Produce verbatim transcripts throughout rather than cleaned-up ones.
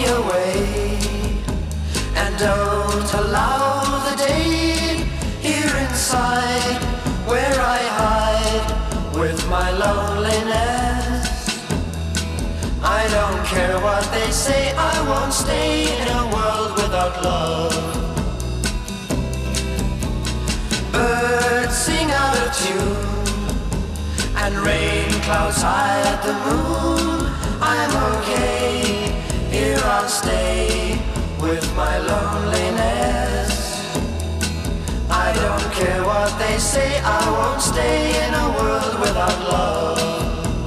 me away, and don't allow the day here inside where I hide with my loneliness. I don't care what they say, I won't stay in a world without love. Birds sing out of tune, and rain clouds hide the moon. I'm okay, here I'll stay with my loneliness. I don't care what they say, I won't stay in a world without love.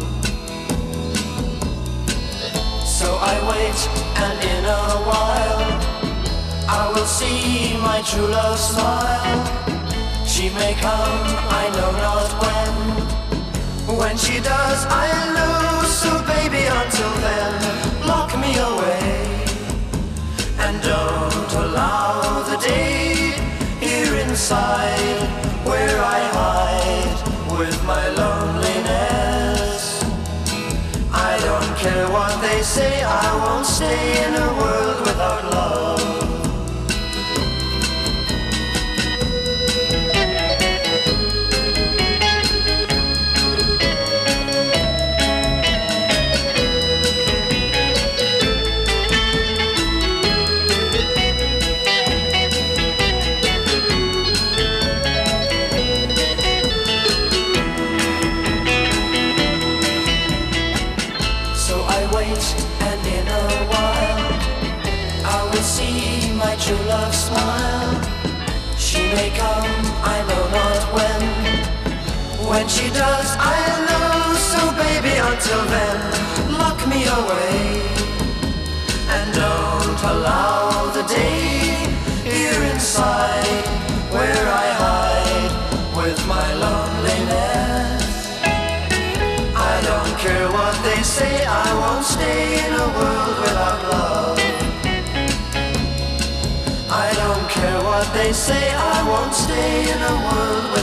So I wait, and in a while I will see my true love smile. She may come, I know not when. When she does, I'll know. So baby, until then, lock me away, and don't allow the day here inside where I hide with my loneliness. I don't care what they say, I won't stay in a world without love. And in a while I will see my true love smile. She may come, I know not when. When she does, I'll know. So baby, until then, lock me away, and don't allow the day here inside where I hide with my loneliness. I don't care what they say, I won't stay in a world without love. I don't care what they say, I won't stay in a world without love.